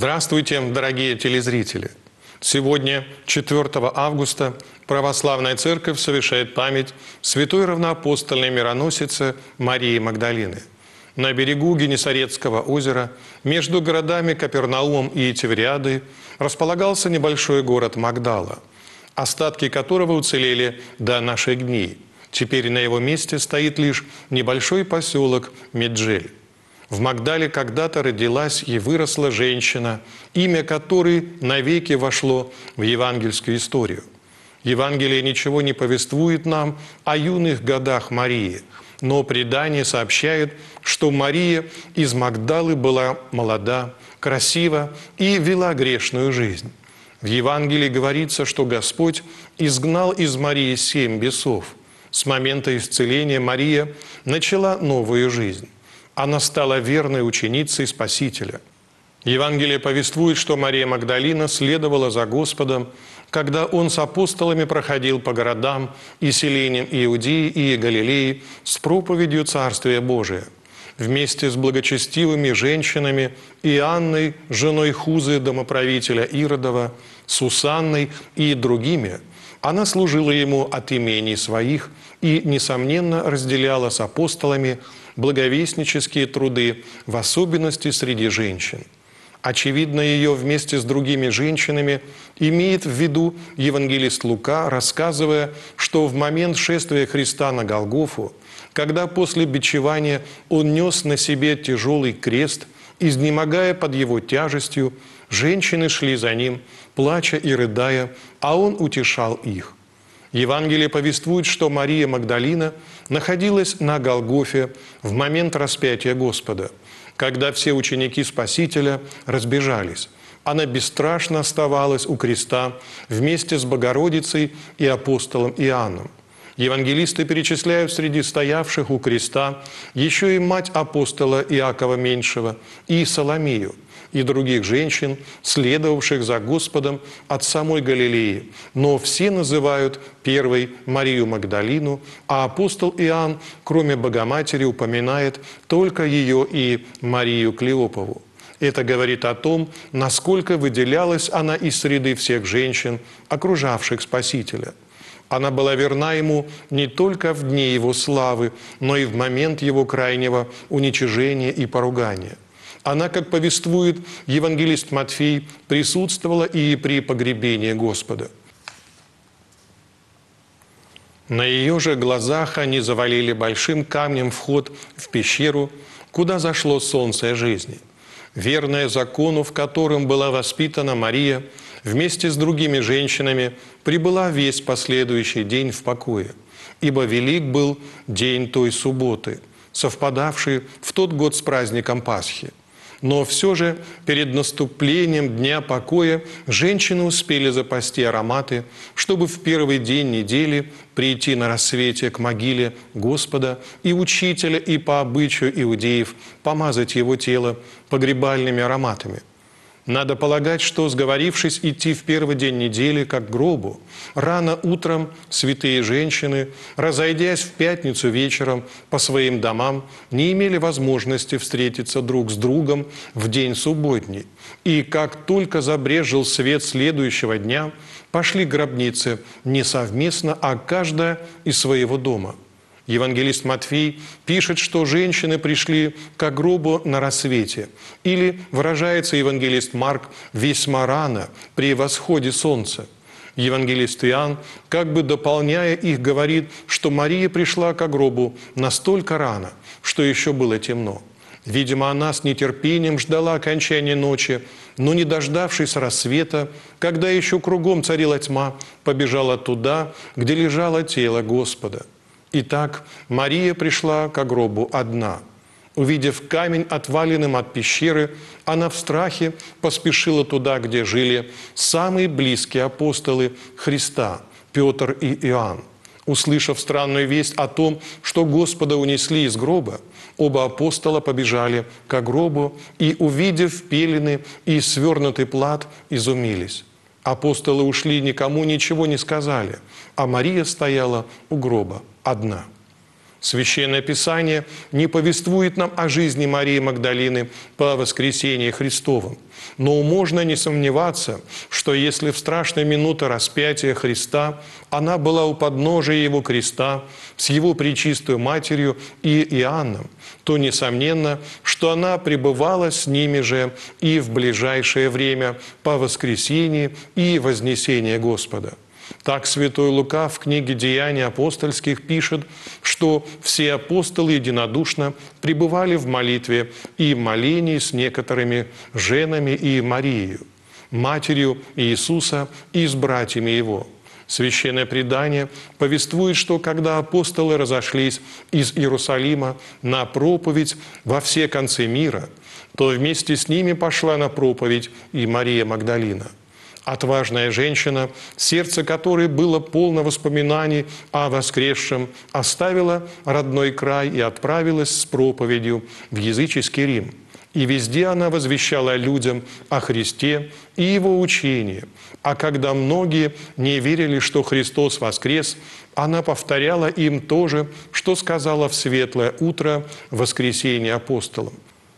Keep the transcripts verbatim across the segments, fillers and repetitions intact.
Здравствуйте, дорогие телезрители! Сегодня, четвёртого августа, Православная Церковь совершает память святой равноапостольной мироносицы Марии Магдалины. На берегу Генесарецкого озера, между городами Капернаумом и Тивериадой, располагался небольшой город Магдала, остатки которого уцелели до наших дней. Теперь на его месте стоит лишь небольшой поселок Меджель. В Магдале когда-то родилась и выросла женщина, имя которой навеки вошло в евангельскую историю. Евангелие ничего не повествует нам о юных годах Марии, но предание сообщает, что Мария из Магдалы была молода, красива и вела грешную жизнь. В Евангелии говорится, что Господь изгнал из Марии семь бесов. С момента исцеления Мария начала новую жизнь. Она стала верной ученицей Спасителя. Евангелие повествует, что Мария Магдалина следовала за Господом, когда Он с апостолами проходил по городам и селениям Иудеи и Галилеи с проповедью Царствия Божия. Вместе с благочестивыми женщинами Иоанной, женой Хузы, домоправителя Иродова, Сусанной и другими, она служила Ему от имений своих и, несомненно, разделяла с апостолами благовестнические труды, в особенности среди женщин. Очевидно, ее вместе с другими женщинами имеет в виду евангелист Лука, рассказывая, что в момент шествия Христа на Голгофу, когда после бичевания Он нес на себе тяжелый крест, изнемогая под его тяжестью, женщины шли за Ним, плача и рыдая, а Он утешал их. Евангелие повествует, что Мария Магдалина находилась на Голгофе в момент распятия Господа, когда все ученики Спасителя разбежались. Она бесстрашно оставалась у креста вместе с Богородицей и апостолом Иоанном. Евангелисты перечисляют среди стоявших у креста еще и мать апостола Иакова Меньшего и Соломею, и других женщин, следовавших за Господом от самой Галилеи. Но все называют первой Марию Магдалину, а апостол Иоанн, кроме Богоматери, упоминает только ее и Марию Клеопову. Это говорит о том, насколько выделялась она из среды всех женщин, окружавших Спасителя. Она была верна Ему не только в дни Его славы, но и в момент Его крайнего уничижения и поругания. Она, как повествует евангелист Матфей, присутствовала и при погребении Господа. На ее же глазах они завалили большим камнем вход в пещеру, куда зашло солнце жизни. Верная закону, в котором была воспитана Мария, вместе с другими женщинами прибыла весь последующий день в покое, ибо велик был день той субботы, совпадавший в тот год с праздником Пасхи. Но все же перед наступлением Дня покоя женщины успели запасти ароматы, чтобы в первый день недели прийти на рассвете к могиле Господа и Учителя и по обычаю иудеев помазать Его тело погребальными ароматами. Надо полагать, что, сговорившись идти в первый день недели, как к гробу, рано утром святые женщины, разойдясь в пятницу вечером по своим домам, не имели возможности встретиться друг с другом в день субботний. И как только забрезжил свет следующего дня, пошли к гробнице не совместно, а каждая из своего дома. Евангелист Матфей пишет, что женщины пришли к гробу на рассвете, или, выражается евангелист Марк, весьма рано, при восходе солнца. Евангелист Иоанн, как бы дополняя их, говорит, что Мария пришла к гробу настолько рано, что еще было темно. Видимо, она с нетерпением ждала окончания ночи, но, не дождавшись рассвета, когда еще кругом царила тьма, побежала туда, где лежало тело Господа. Итак, Мария пришла к гробу одна. Увидев камень отваленным от пещеры, она в страхе поспешила туда, где жили самые близкие апостолы Христа, Петр и Иоанн. Услышав странную весть о том, что Господа унесли из гроба, оба апостола побежали к гробу и, увидев пелены и свернутый плат, изумились. Апостолы ушли, никому ничего не сказали, а Мария стояла у гроба одна. Священное Писание не повествует нам о жизни Марии Магдалины по воскресении Христовом. Но можно не сомневаться, что если в страшные минуты распятия Христа она была у подножия Его креста с Его пречистою Матерью и Иоанном, то несомненно, что она пребывала с ними же и в ближайшее время по воскресении и вознесении Господа. Так святой Лука в книге «Деяний апостольских» пишет, что все апостолы единодушно пребывали в молитве и молении с некоторыми женами и Марией, матерью Иисуса и с братьями Его. Священное предание повествует, что когда апостолы разошлись из Иерусалима на проповедь во все концы мира, то вместе с ними пошла на проповедь и Мария Магдалина. Отважная женщина, сердце которой было полно воспоминаний о воскресшем, оставила родной край и отправилась с проповедью в языческий Рим. И везде она возвещала людям о Христе и Его учении. А когда многие не верили, что Христос воскрес, она повторяла им то же, что сказала в светлое утро воскресения апостолам.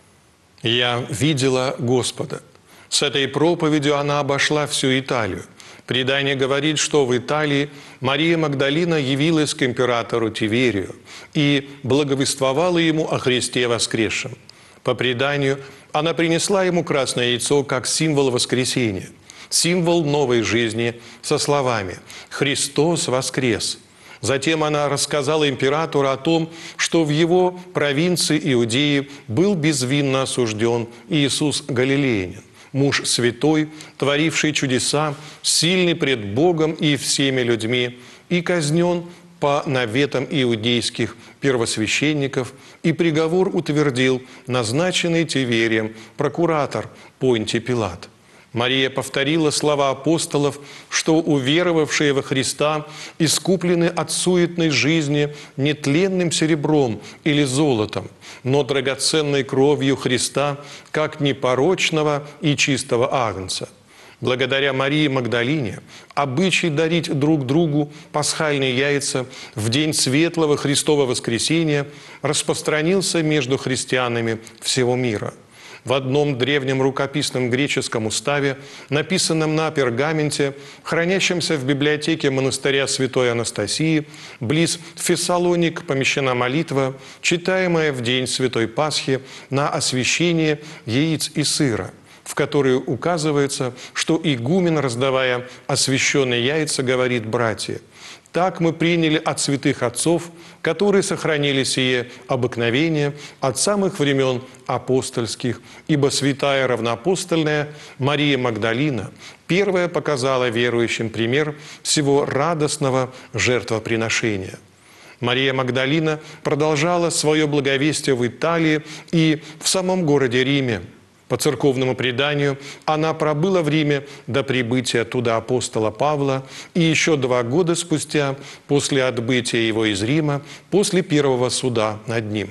«Я видела Господа». С этой проповедью она обошла всю Италию. Предание говорит, что в Италии Мария Магдалина явилась к императору Тиверию и благовествовала ему о Христе воскресшем. По преданию, она принесла ему красное яйцо как символ воскресения, символ новой жизни со словами «Христос воскрес». Затем она рассказала императору о том, что в его провинции Иудеи был безвинно осужден Иисус Галилеянин, муж святой, творивший чудеса, сильный пред Богом и всеми людьми, и казнен по наветам иудейских первосвященников, и приговор утвердил назначенный Тиверием прокуратор Понтий Пилат. Мария повторила слова апостолов, что уверовавшие во Христа искуплены от суетной жизни не тленным серебром или золотом, но драгоценной кровью Христа, как непорочного и чистого агнца. Благодаря Марии Магдалине обычай дарить друг другу пасхальные яйца в день светлого Христова воскресения распространился между христианами всего мира. В одном древнем рукописном греческом уставе, написанном на пергаменте, хранящемся в библиотеке монастыря Святой Анастасии, близ Фессалоник помещена молитва, читаемая в день Святой Пасхи на освящение яиц и сыра, в которой указывается, что игумен, раздавая освященные яйца, говорит: «Братья, так мы приняли от святых отцов, которые сохранили сие обыкновение от самых времен апостольских, ибо святая равноапостольная Мария Магдалина первая показала верующим пример всего радостного жертвоприношения». Мария Магдалина продолжала свое благовестие в Италии и в самом городе Риме. По церковному преданию, она пробыла в Риме до прибытия туда апостола Павла и еще два года спустя, после отбытия его из Рима, после первого суда над ним.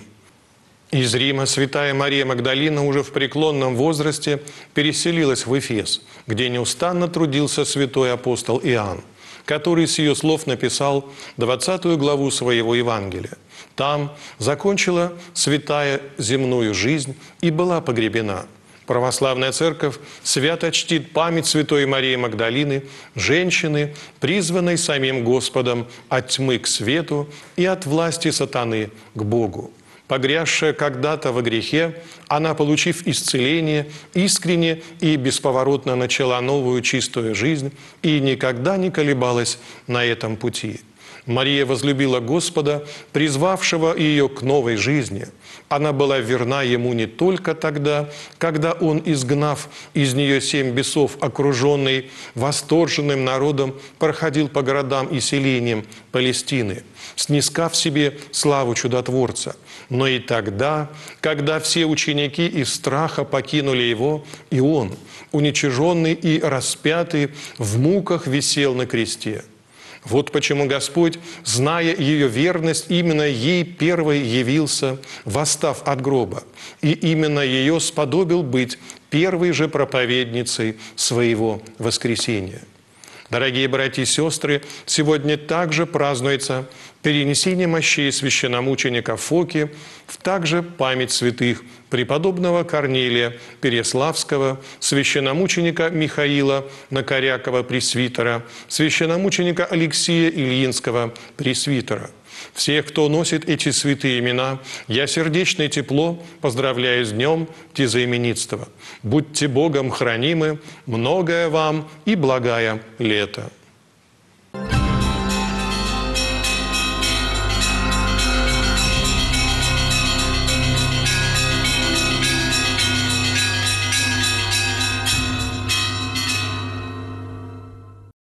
Из Рима святая Мария Магдалина уже в преклонном возрасте переселилась в Эфес, где неустанно трудился святой апостол Иоанн, который с ее слов написал двадцатую главу своего Евангелия. Там закончила святая земную жизнь и была погребена. Православная Церковь свято чтит память святой Марии Магдалины, женщины, призванной самим Господом от тьмы к свету и от власти сатаны к Богу. Погрязшая когда-то во грехе, она, получив исцеление, искренне и бесповоротно начала новую чистую жизнь и никогда не колебалась на этом пути. Мария возлюбила Господа, призвавшего ее к новой жизни. Она была верна Ему не только тогда, когда Он, изгнав из нее семь бесов, окруженный восторженным народом, проходил по городам и селениям Палестины, снискав себе славу чудотворца, но и тогда, когда все ученики из страха покинули Его, и Он, уничиженный и распятый, в муках висел на кресте. Вот почему Господь, зная ее верность, именно ей первой явился, восстав от гроба, и именно ее сподобил быть первой же проповедницей своего воскресения. Дорогие братья и сестры, сегодня также празднуется перенесение мощей священномученика Фоки в также память святых преподобного Корнилия Переславского, священномученика Михаила Накорякова, пресвитера, священномученика Алексия Ильинского, пресвитера. Всех, кто носит эти святые имена, я сердечно и тепло поздравляю с днем тезаименитства. Будьте Богом хранимы, многое вам и благая лето.